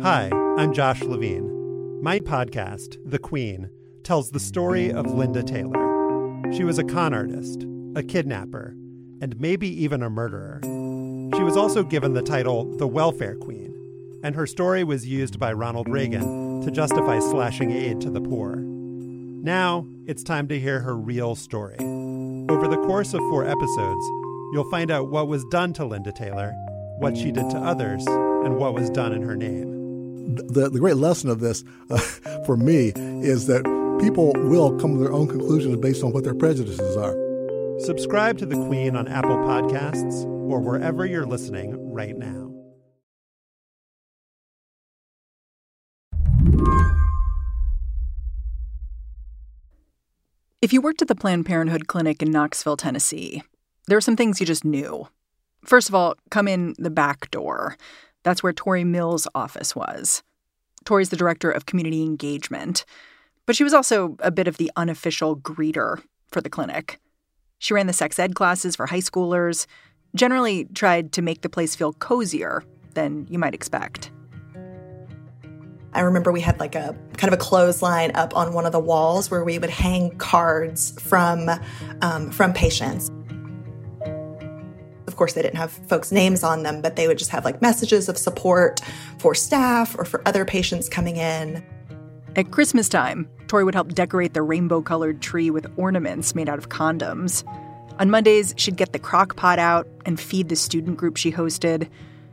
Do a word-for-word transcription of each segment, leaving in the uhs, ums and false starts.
Hi, I'm Josh Levine. My podcast, The Queen, tells the story of Linda Taylor. She was a con artist, a kidnapper, and maybe even a murderer. She was also given the title the Welfare Queen, and her story was used by Ronald Reagan to justify slashing aid to the poor. Now, it's time to hear her real story. Over the course of four episodes, you'll find out what was done to Linda Taylor, what she did to others, and what was done in her name. The, the great lesson of this, uh, for me, is that people will come to their own conclusions based on what their prejudices are. Subscribe to The Queen on Apple Podcasts or wherever you're listening right now. If you worked at the Planned Parenthood clinic in Knoxville, Tennessee, there are some things you just knew. First of all, come in the back door. That's where Tori Mills' office was. Tori's the director of community engagement, but she was also a bit of the unofficial greeter for the clinic. She ran the sex ed classes for high schoolers, generally tried to make the place feel cozier than you might expect. I remember we had like a kind of a clothesline up on one of the walls where we would hang cards from um, from patients. Of course, they didn't have folks' names on them, but they would just have like messages of support for staff or for other patients coming in. At Christmas time, Tori would help decorate the rainbow-colored tree with ornaments made out of condoms. On Mondays, she'd get the crock pot out and feed the student group she hosted.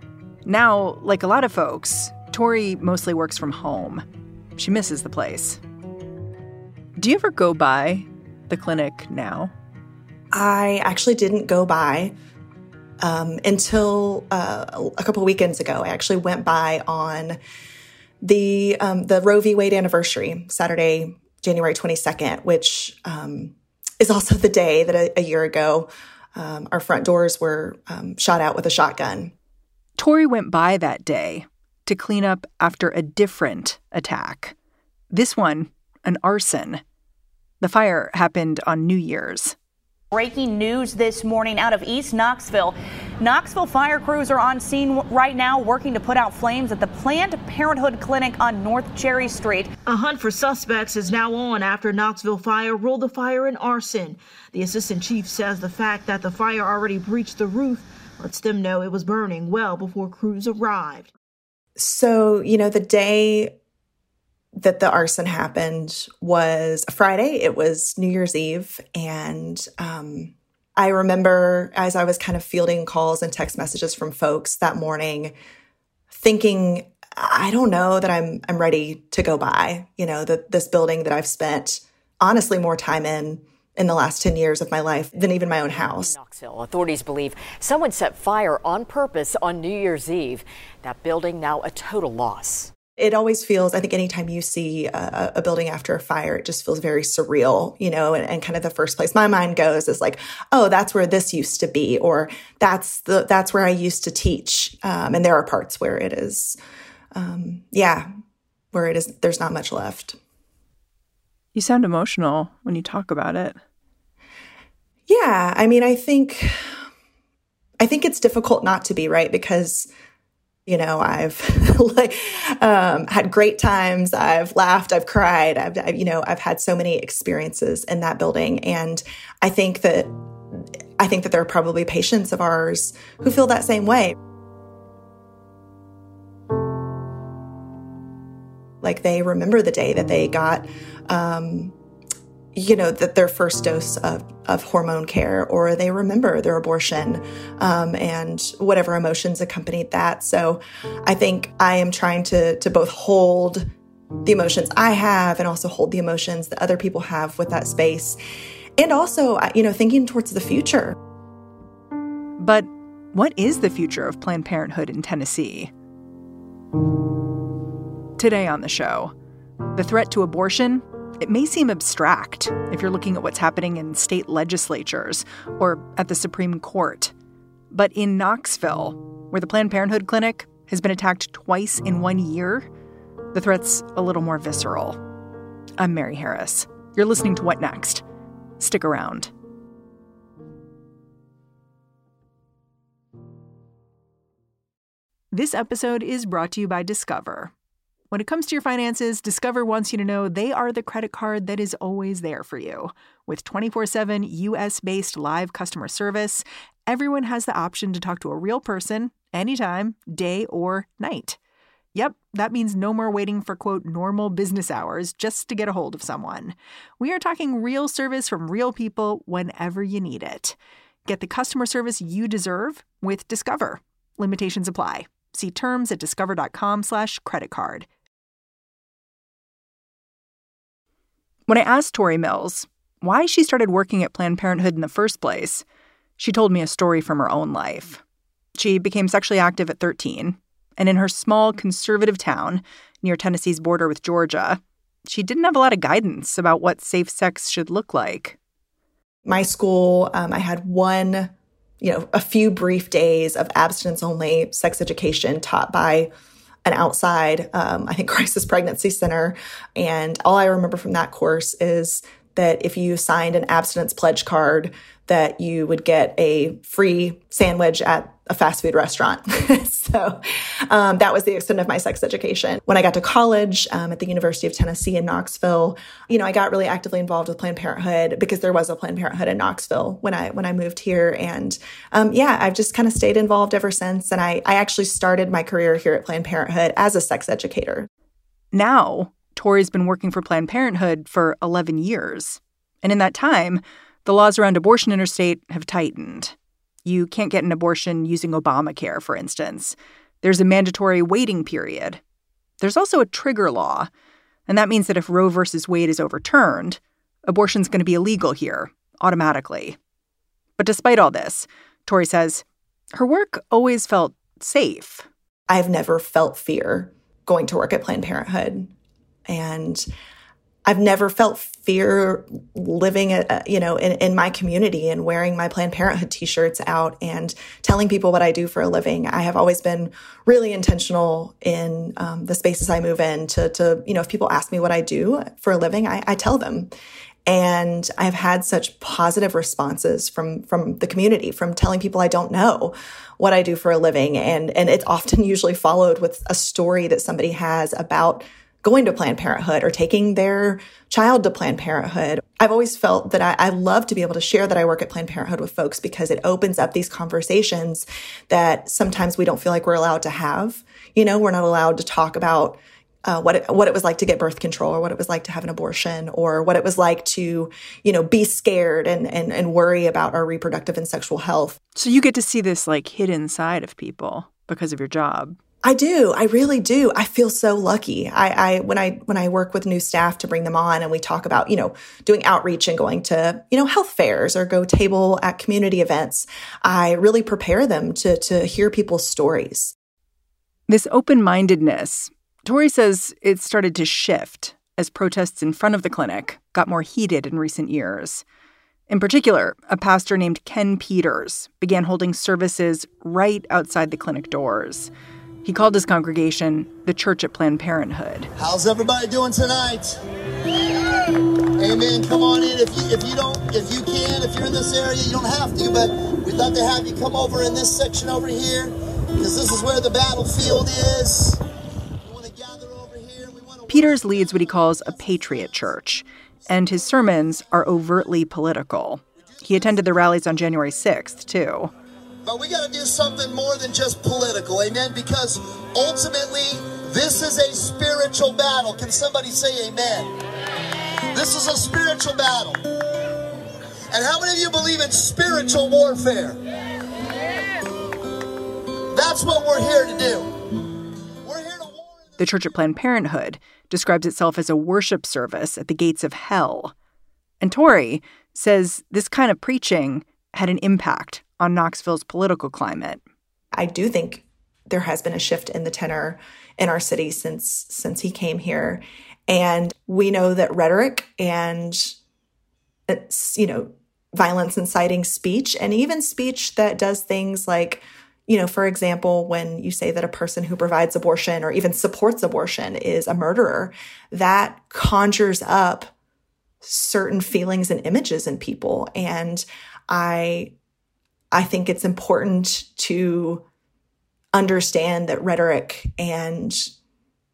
Now, like a lot of folks, Tori mostly works from home. She misses the place. Do you ever go by the clinic now? I actually didn't go by um, until uh, a couple weekends ago. I actually went by on the um, the Roe v. Wade anniversary, Saturday, January twenty-second, which um, is also the day that a, a year ago um, our front doors were um, shot out with a shotgun. Tori went by that day to clean up after a different attack. This one, an arson. The fire happened on New Year's. Breaking news this morning out of East Knoxville. Knoxville fire crews are on scene right now working to put out flames at the Planned Parenthood clinic on North Cherry Street. A hunt for suspects is now on after Knoxville Fire ruled the fire an arson. The assistant chief says the fact that the fire already breached the roof lets them know it was burning well before crews arrived. So, you know, the day that the arson happened was a Friday. It was New Year's Eve. And um, I remember as I was kind of fielding calls and text messages from folks that morning, thinking, I don't know that I'm I'm ready to go by, you know, the, this building that I've spent honestly more time in in the last ten years of my life than even my own house. Knoxville authorities believe someone set fire on purpose on New Year's Eve. That building now a total loss. It always feels, I think anytime you see a, a building after a fire, it just feels very surreal, you know, and, and kind of the first place my mind goes is like, oh, that's where this used to be, or that's the that's where I used to teach. Um, and there are parts where it is, um, yeah, where it is, there's not much left. You sound emotional when you talk about it. Yeah, I mean, I think, I think it's difficult not to be, right? Because You know, I've like um, had great times. I've laughed. I've cried. I've, I've, you know, I've had so many experiences in that building, and I think that I think that there are probably patients of ours who feel that same way. Like they remember the day that they got, um, you know, that their first dose of, of hormone care, or they remember their abortion um, and whatever emotions accompanied that. So I think I am trying to to both hold the emotions I have and also hold the emotions that other people have with that space. And also, you know, thinking towards the future. But what is the future of Planned Parenthood in Tennessee? Today on the show, the threat to abortion. It may seem abstract if you're looking at what's happening in state legislatures or at the Supreme Court. But in Knoxville, where the Planned Parenthood clinic has been attacked twice in one year, the threat's a little more visceral. I'm Mary Harris. You're listening to What Next? Stick around. This episode is brought to you by Discover. When it comes to your finances, Discover wants you to know they are the credit card that is always there for you. With twenty-four seven U S-based live customer service, everyone has the option to talk to a real person anytime, day or night. Yep, that means no more waiting for, quote, normal business hours just to get a hold of someone. We are talking real service from real people whenever you need it. Get the customer service you deserve with Discover. Limitations apply. See terms at discover.com slash credit card. When I asked Tori Mills why she started working at Planned Parenthood in the first place, she told me a story from her own life. She became sexually active at thirteen, and in her small conservative town near Tennessee's border with Georgia, she didn't have a lot of guidance about what safe sex should look like. My school, um, I had one, you know, a few brief days of abstinence-only sex education taught by an outside, um, I think, crisis pregnancy center. And all I remember from that course is that if you signed an abstinence pledge card, that you would get a free sandwich at a fast food restaurant. so um, that was the extent of my sex education. When I got to college um, at the University of Tennessee in Knoxville, you know, I got really actively involved with Planned Parenthood because there was a Planned Parenthood in Knoxville when I when I moved here. And um, yeah, I've just kind of stayed involved ever since. And I, I actually started my career here at Planned Parenthood as a sex educator. Now, Tori's been working for Planned Parenthood for eleven years. And in that time, the laws around abortion interstate have tightened. You can't get an abortion using Obamacare, for instance. There's a mandatory waiting period. There's also a trigger law, and that means that if Roe versus Wade is overturned, abortion's going to be illegal here, automatically. But despite all this, Tori says her work always felt safe. I've never felt fear going to work at Planned Parenthood, and I've never felt fear living, uh, you know, in, in my community and wearing my Planned Parenthood T-shirts out and telling people what I do for a living. I have always been really intentional in um, the spaces I move in to, to, you know, if people ask me what I do for a living, I, I tell them. And I've had such positive responses from, from the community, from telling people I don't know what I do for a living. And, and it's often usually followed with a story that somebody has about going to Planned Parenthood or taking their child to Planned Parenthood. I've always felt that I, I love to be able to share that I work at Planned Parenthood with folks because it opens up these conversations that sometimes we don't feel like we're allowed to have. You know, we're not allowed to talk about uh, what it, what it was like to get birth control or what it was like to have an abortion or what it was like to, you know, be scared and, and, and worry about our reproductive and sexual health. So you get to see this like hidden side of people because of your job. I do. I really do. I feel so lucky. I, I, when I, when I work with new staff to bring them on and we talk about, you know, doing outreach and going to, you know, health fairs or go table at community events, I really prepare them to, to hear people's stories. This open-mindedness, Tori says it started to shift as protests in front of the clinic got more heated in recent years. In particular, a pastor named Ken Peters began holding services right outside the clinic doors. He called his congregation the Church at Planned Parenthood. How's everybody doing tonight? Amen. Come on in if you if you don't if you can if you're in this area you don't have to, but we'd love to have you come over in this section over here because this is where the battlefield is. We want to gather over here. We want to Peters leads what he calls a patriot church, and his sermons are overtly political. He attended the rallies on January sixth, too. But we got to do something more than just political, amen? Because ultimately, this is a spiritual battle. Can somebody say amen? This is a spiritual battle. And how many of you believe in spiritual warfare? That's what we're here to do. We're here to war. The Church at Planned Parenthood describes itself as a worship service at the gates of hell. And Tori says this kind of preaching had an impact on Knoxville's political climate. I do think there has been a shift in the tenor in our city since since he came here. And we know that rhetoric and, you know, violence inciting speech and even speech that does things like, you know, for example, when you say that a person who provides abortion or even supports abortion is a murderer, that conjures up certain feelings and images in people. And I I think it's important to understand that rhetoric and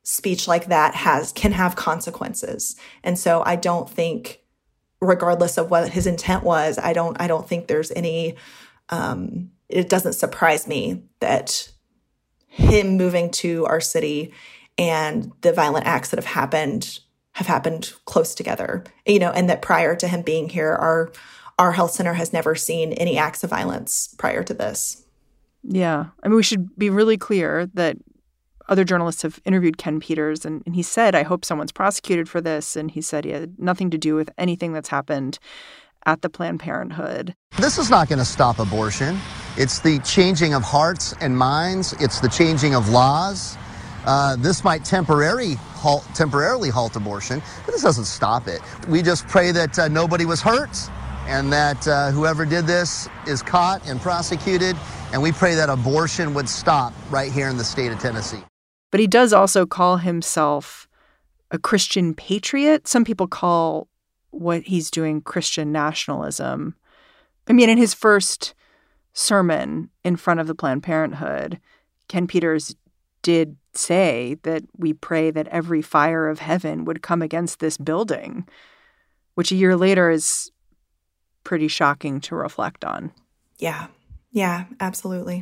speech like that has can have consequences. And so I don't think, regardless of what his intent was, I don't I don't think there's any um, it doesn't surprise me that him moving to our city and the violent acts that have happened have happened close together. You know, and that prior to him being here, our our health center has never seen any acts of violence prior to this. Yeah. I mean, we should be really clear that other journalists have interviewed Ken Peters, and, and he said, I hope someone's prosecuted for this. And he said he had nothing to do with anything that's happened at the Planned Parenthood. This is not going to stop abortion. It's the changing of hearts and minds. It's the changing of laws. Uh, this might temporarily halt, temporarily halt abortion, but this doesn't stop it. We just pray that uh, nobody was hurt and that uh, whoever did this is caught and prosecuted. And we pray that abortion would stop right here in the state of Tennessee. But he does also call himself a Christian patriot. Some people call what he's doing Christian nationalism. I mean, in his first sermon in front of the Planned Parenthood, Ken Peters did say that we pray that every fire of heaven would come against this building, which a year later is pretty shocking to reflect on. Yeah. Yeah, absolutely.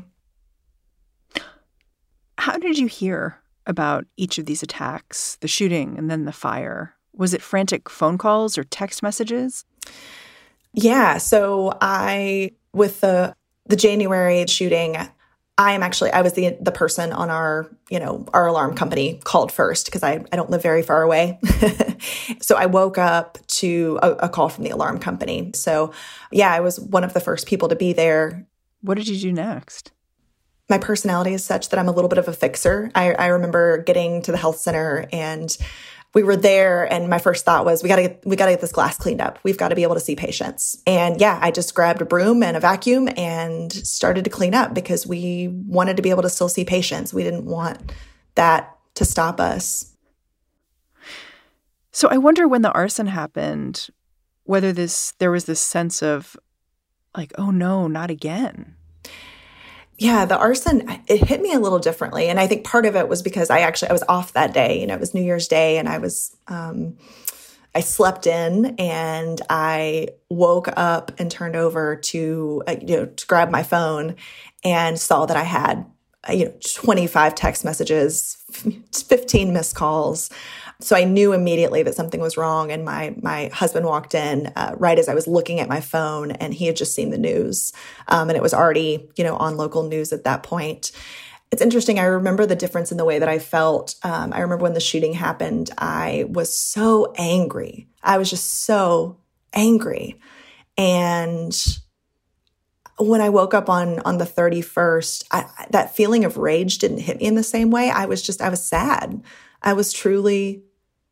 How did you hear about each of these attacks, the shooting and then the fire? Was it frantic phone calls or text messages? Yeah. So I, with the the January shooting, I am actually, I was the the person on our, you know, our alarm company called first because I, I don't live very far away. So I woke up to a, a call from the alarm company. So yeah, I was one of the first people to be there. What did you do next? My personality is such that I'm a little bit of a fixer. I, I remember getting to the health center and we were there and my first thought was, we got to get, we got to get this glass cleaned up. We've got to be able to see patients. And yeah, I just grabbed a broom and a vacuum and started to clean up because we wanted to be able to still see patients. We didn't want that to stop us. So I wonder when the arson happened, whether this, there was this sense of like, oh no, not again. Yeah, the arson, it hit me a little differently. And I think part of it was because I actually, I was off that day. You know, it was New Year's Day and I was, um, I slept in and I woke up and turned over to, uh, you know, to grab my phone and saw that I had, uh, you know, twenty-five text messages, fifteen missed calls. So I knew immediately that something was wrong. And my my husband walked in uh, right as I was looking at my phone, and he had just seen the news. Um, and it was already, you know, on local news at that point. It's interesting. I remember the difference in the way that I felt. Um, I remember when the shooting happened, I was so angry. I was just so angry. And when I woke up on on the thirty-first, I, that feeling of rage didn't hit me in the same way. I was just, I was sad. I was truly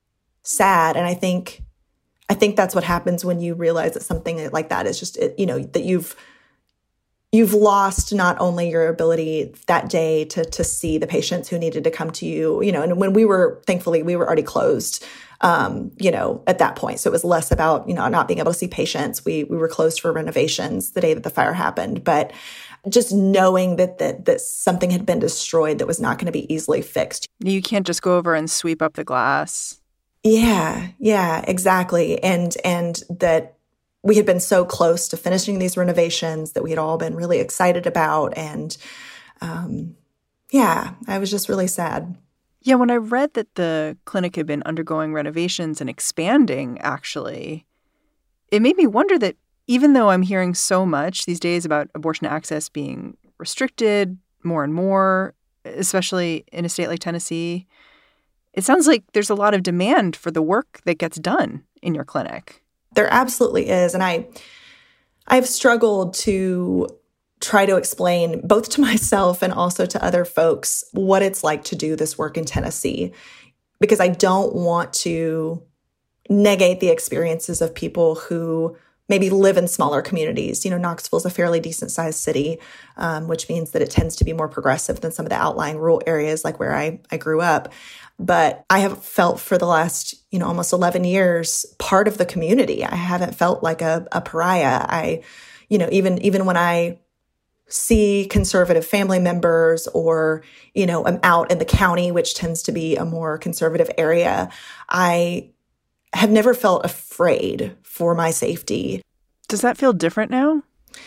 sad. And I think, I think that's what happens when you realize that something like that is just, you know, that you've, you've lost not only your ability that day to, to see the patients who needed to come to you, you know, and when we were, thankfully, we were already closed, um, you know, at that point. So it was less about, you know, not being able to see patients. We, we were closed for renovations the day that the fire happened, but just knowing that, that, that something had been destroyed that was not going to be easily fixed. You can't just go over and sweep up the glass. Yeah, yeah, exactly. And, and that we had been so close to finishing these renovations that we had all been really excited about. And, um, yeah, I was just really sad. Yeah, when I read that the clinic had been undergoing renovations and expanding, actually, it made me wonder that even though I'm hearing so much these days about abortion access being restricted more and more, especially in a state like Tennessee, it sounds like there's a lot of demand for the work that gets done in your clinic. There absolutely is. And I, I've struggled to try to explain both to myself and also to other folks what it's like to do this work in Tennessee, because I don't want to negate the experiences of people who maybe live in smaller communities. You know, Knoxville is a fairly decent sized city, um, which means that it tends to be more progressive than some of the outlying rural areas like where I, I grew up. But I have felt for the last, you know, almost eleven years, part of the community. I haven't felt like a, a pariah. I, you know, even, even when I see conservative family members, or, you know, I'm out in the county, which tends to be a more conservative area, I have never felt afraid for my safety. Does that feel different now?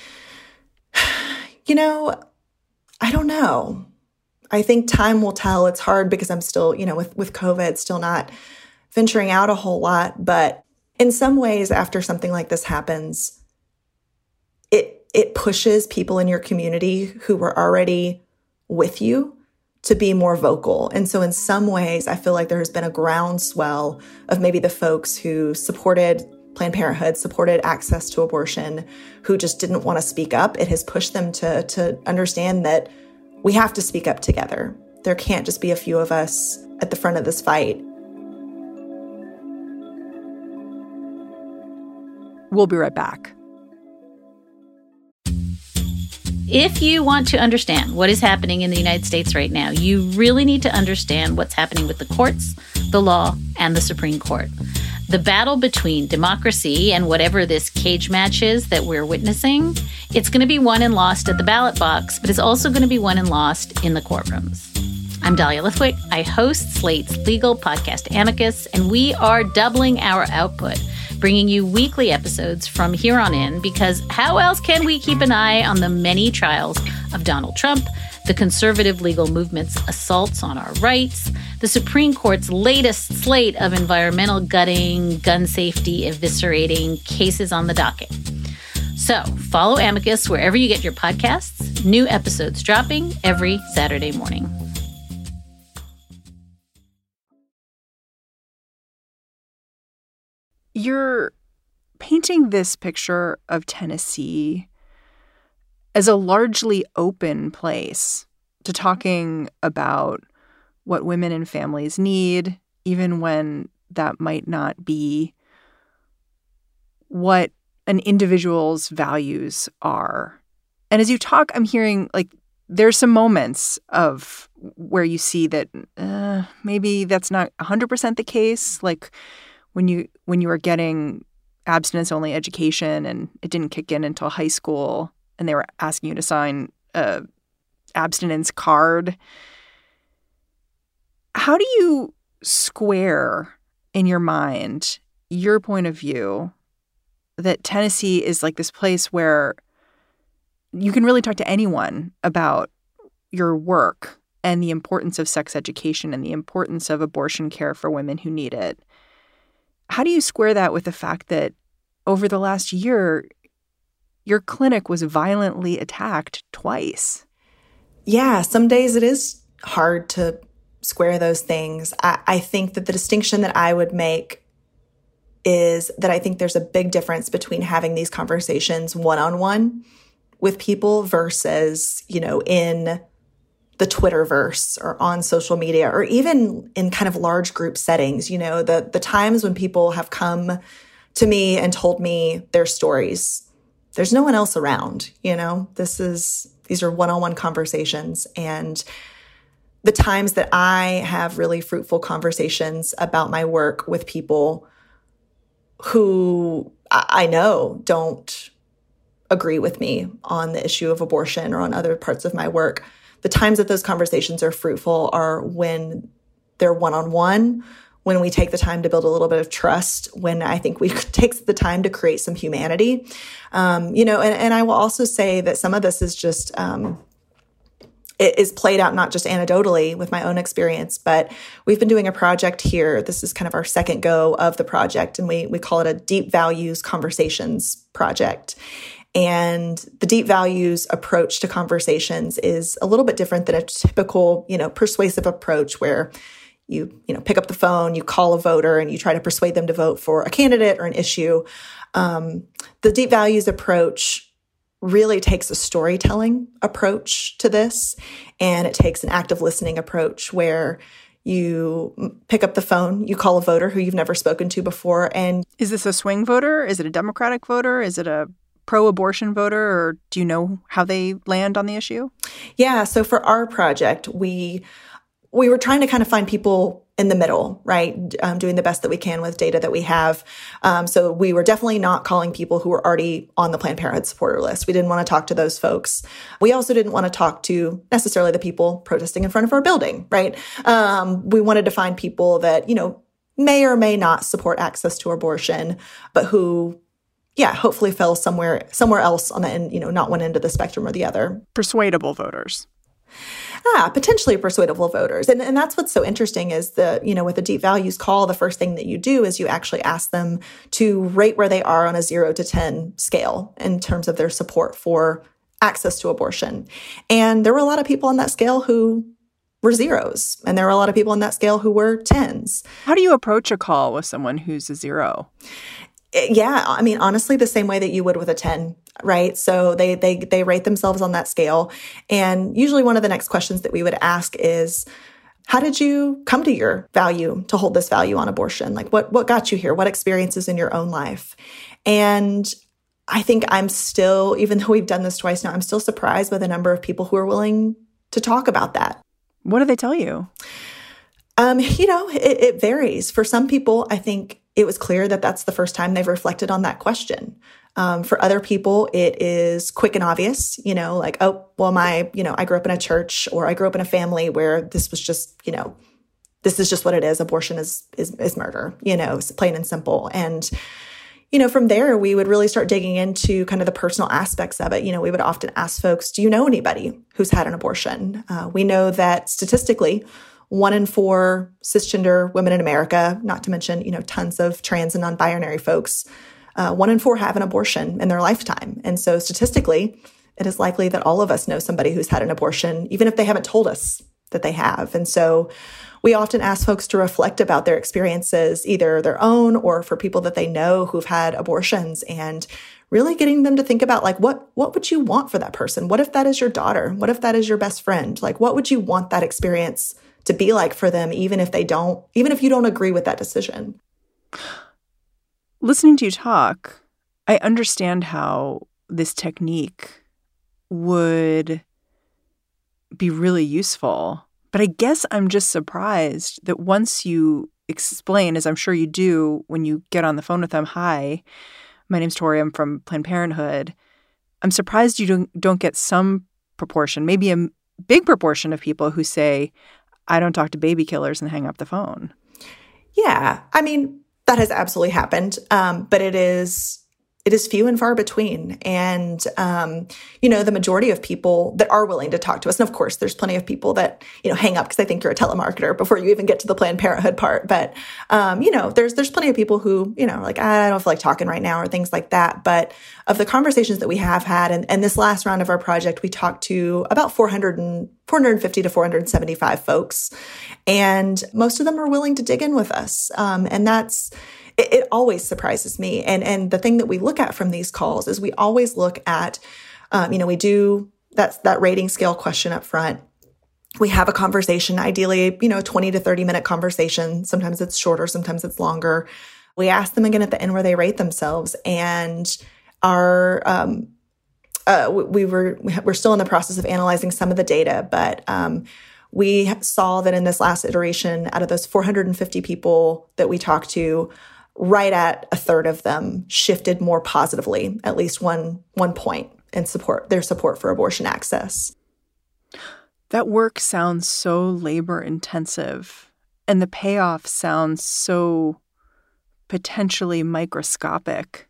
You know, I don't know. I think time will tell. It's hard because I'm still, you know, with, with COVID, still not venturing out a whole lot. But in some ways, after something like this happens, it it pushes people in your community who were already with you to be more vocal. And so in some ways, I feel like there has been a groundswell of maybe the folks who supported Planned Parenthood, supported access to abortion, who just didn't want to speak up. It has pushed them to, to understand that we have to speak up together. There can't just be a few of us at the front of this fight. We'll be right back. If you want to understand what is happening in the United States right now, you really need to understand what's happening with the courts, the law, and the Supreme Court. The battle between democracy and whatever this cage match is that we're witnessing, it's going to be won and lost at the ballot box, but it's also going to be won and lost in the courtrooms. I'm Dahlia Lithwick. I host Slate's legal podcast Amicus, and we are doubling our output, bringing you weekly episodes from here on in, because how else can we keep an eye on the many trials of Donald Trump, the conservative legal movement's assaults on our rights, the Supreme Court's latest slate of environmental gutting, gun safety eviscerating cases on the docket. So follow Amicus wherever you get your podcasts. New episodes dropping every Saturday morning. You're painting this picture of Tennessee as a largely open place to talking about what women and families need, even when that might not be what an individual's values are. And as you talk, I'm hearing like there's some moments of where you see that uh, maybe that's not one hundred percent the case. Like when you when you were getting abstinence-only education and it didn't kick in until high school and they were asking you to sign a abstinence card. How do you square in your mind your point of view that Tennessee is like this place where you can really talk to anyone about your work and the importance of sex education and the importance of abortion care for women who need it? How do you square that with the fact that over the last year, your clinic was violently attacked twice? Yeah, some days it is hard to square those things. I, I think that the distinction that I would make is that I think there's a big difference between having these conversations one-on-one with people versus, you know, in the Twitterverse or on social media or even in kind of large group settings. You know, the the times when people have come to me and told me their stories, there's no one else around, you know, this is, these are one-on-one conversations. And the times that I have really fruitful conversations about my work with people who I know don't agree with me on the issue of abortion or on other parts of my work, the times that those conversations are fruitful are when they're one-on-one, when we take the time to build a little bit of trust, when I think we take the time to create some humanity. Um, you know, and, and I will also say that some of this is just, um, it is played out not just anecdotally with my own experience, but we've been doing a project here. This is kind of our second go of the project, and we we call it a Deep Values Conversations project. And the deep values approach to conversations is a little bit different than a typical, you know, persuasive approach where you, you know, pick up the phone, you call a voter, and you try to persuade them to vote for a candidate or an issue. Um, the deep values approach really takes a storytelling approach to this, and it takes an active listening approach where you pick up the phone, you call a voter who you've never spoken to before. And is this a swing voter? Is it a Democratic voter? Is it a pro-abortion voter, or do you know how they land on the issue? Yeah, so for our project, we we were trying to kind of find people in the middle, right? Um, doing the best that we can with data that we have. Um, so we were definitely not calling people who were already on the Planned Parenthood supporter list. We didn't want to talk to those folks. We also didn't want to talk to necessarily the people protesting in front of our building, right? Um, we wanted to find people that, you know, may or may not support access to abortion, but who, yeah, hopefully fell somewhere somewhere else on the end, you know, not one end of the spectrum or the other. Persuadable voters. Ah, potentially persuadable voters. And, and that's what's so interesting is the, you know, with the Deep Values call, the first thing that you do is you actually ask them to rate where they are on a zero to ten scale in terms of their support for access to abortion. And there were a lot of people on that scale who were zeros. And there were a lot of people on that scale who were tens. How do you approach a call with someone who's a zero? Yeah, I mean, honestly, the same way that you would with a ten, right? So they they they rate themselves on that scale. And usually one of the next questions that we would ask is, how did you come to your value, to hold this value on abortion? Like what what got you here? What experiences in your own life? And I think I'm still, even though we've done this twice now, I'm still surprised by the number of people who are willing to talk about that. What do they tell you? Um, you know, it, it varies. For some people, I think it was clear that that's the first time they've reflected on that question. Um, for other people, it is quick and obvious, you know, like, oh, well, my, you know, I grew up in a church or I grew up in a family where this was just, you know, this is just what it is. Abortion is, is, is murder, you know, it's plain and simple. And, you know, from there, we would really start digging into kind of the personal aspects of it. You know, we would often ask folks, do you know anybody who's had an abortion? Uh, we know that statistically, one in four cisgender women in America, not to mention, you know, tons of trans and non-binary folks, uh, one in four have an abortion in their lifetime. And so statistically, it is likely that all of us know somebody who's had an abortion, even if they haven't told us that they have. And so we often ask folks to reflect about their experiences, either their own or for people that they know who've had abortions, and really getting them to think about, like, what, what would you want for that person? What if that is your daughter? What if that is your best friend? Like, what would you want that experience to be like for them, even if they don't, even if you don't agree with that decision? Listening to you talk, I understand how this technique would be really useful. But I guess I'm just surprised that once you explain, as I'm sure you do when you get on the phone with them, hi, my name's Tori, I'm from Planned Parenthood. I'm surprised you don't, don't get some proportion, maybe a big proportion of people who say, I don't talk to baby killers and hang up the phone. Yeah. I mean, that has absolutely happened. Um, but it is, it is few and far between. And, um, you know, the majority of people that are willing to talk to us, and of course, there's plenty of people that, you know, hang up because they think you're a telemarketer before you even get to the Planned Parenthood part. But, um, you know, there's, there's plenty of people who, you know, are like, I don't feel like talking right now or things like that. But of the conversations that we have had, and, and this last round of our project, we talked to about four hundred and four hundred fifty to four hundred seventy-five folks. And most of them are willing to dig in with us. Um, and that's, It, it always surprises me. And and the thing that we look at from these calls is we always look at, um, you know, we do that, that rating scale question up front. We have a conversation, ideally, you know, twenty to thirty minute conversation. Sometimes it's shorter, sometimes it's longer. We ask them again at the end where they rate themselves. And our, um, uh, we were, we're still in the process of analyzing some of the data, but, um, we saw that in this last iteration, out of those four hundred fifty people that we talked to, right at a third of them shifted more positively, at least one one point in support, their support for abortion access. That work sounds so labor intensive, and the payoff sounds so potentially microscopic.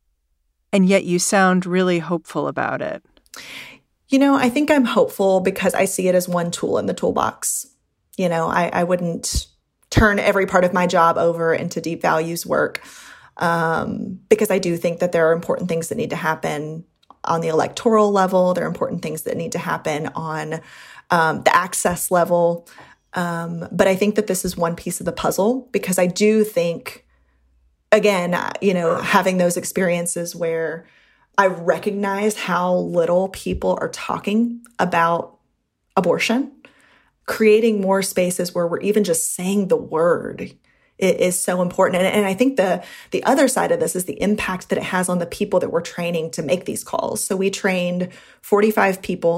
And yet you sound really hopeful about it. You know, I think I'm hopeful because I see it as one tool in the toolbox. You know, I, I wouldn't turn every part of my job over into Deep Values work um, because I do think that there are important things that need to happen on the electoral level. There are important things that need to happen on um, the access level. Um, but I think that this is one piece of the puzzle because I do think, again, you know, having those experiences where I recognize how little people are talking about abortion, creating more spaces where we're even just saying the word is so important. And, and I think the the other side of this is the impact that it has on the people that we're training to make these calls. So we trained forty-five people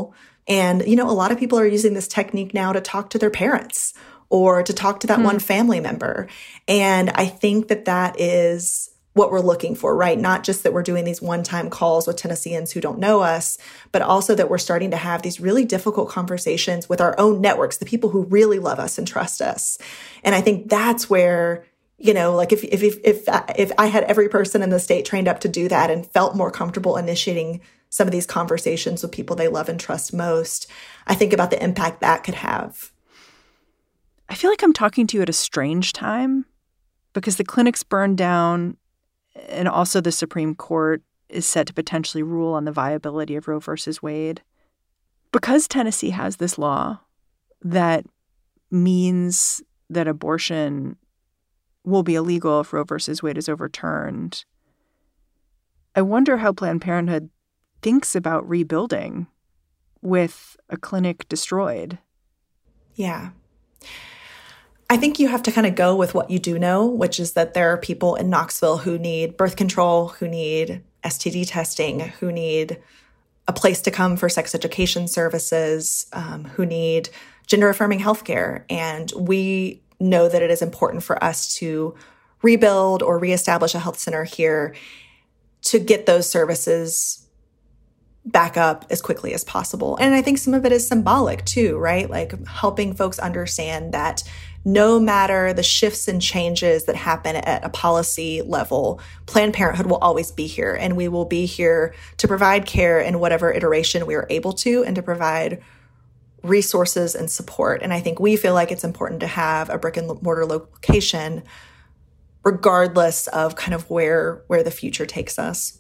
And, you know, a lot of people are using this technique now to talk to their parents or to talk to that hmm. one family member. And I think that that is what we're looking for, right? Not just that we're doing these one-time calls with Tennesseans who don't know us, but also that we're starting to have these really difficult conversations with our own networks, the people who really love us and trust us. And I think that's where, you know, like if if if if, if I had every person in the state trained up to do that and felt more comfortable initiating some of these conversations with people they love and trust most, I think about the impact that could have. I feel like I'm talking to you at a strange time because the clinic's burned down and also the Supreme Court is set to potentially rule on the viability of Roe versus Wade. Because Tennessee has this law that means that abortion will be illegal if Roe versus Wade is overturned, I wonder how Planned Parenthood thinks about rebuilding with a clinic destroyed. Yeah. I think you have to kind of go with what you do know, which is that there are people in Knoxville who need birth control, who need S T D testing, who need a place to come for sex education services, um, who need gender-affirming healthcare. And we know that it is important for us to rebuild or reestablish a health center here to get those services back up as quickly as possible. And I think some of it is symbolic too, right? Like helping folks understand that no matter the shifts and changes that happen at a policy level, Planned Parenthood will always be here, and we will be here to provide care in whatever iteration we are able to and to provide resources and support. And I think we feel like it's important to have a brick and mortar location regardless of kind of where, where the future takes us.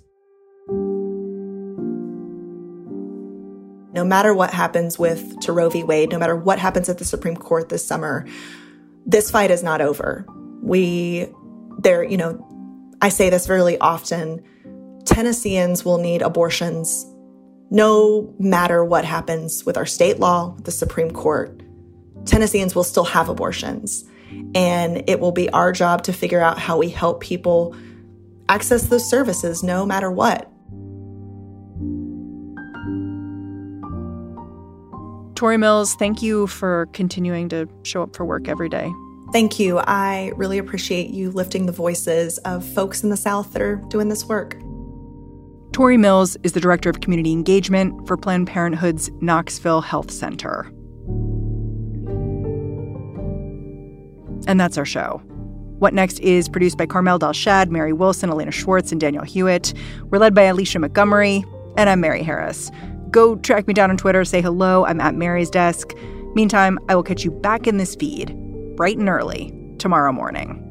No matter what happens with to Roe v. Wade, no matter what happens at the Supreme Court this summer, this fight is not over. We, there, you know, I say this really often, Tennesseans will need abortions no matter what happens with our state law, with the Supreme Court. Tennesseans will still have abortions. And it will be our job to figure out how we help people access those services no matter what. Tori Mills, thank you for continuing to show up for work every day. Thank you. I really appreciate you lifting the voices of folks in the South that are doing this work. Tori Mills is the Director of Community Engagement for Planned Parenthood's Knoxville Health Center. And that's our show. What Next is produced by Carmel Delshad, Mary Wilson, Elena Schwartz, and Daniel Hewitt. We're led by Alicia Montgomery, and I'm Mary Harris. Go track me down on Twitter, say hello. I'm at Mary's Desk. Meantime, I will catch you back in this feed bright and early tomorrow morning.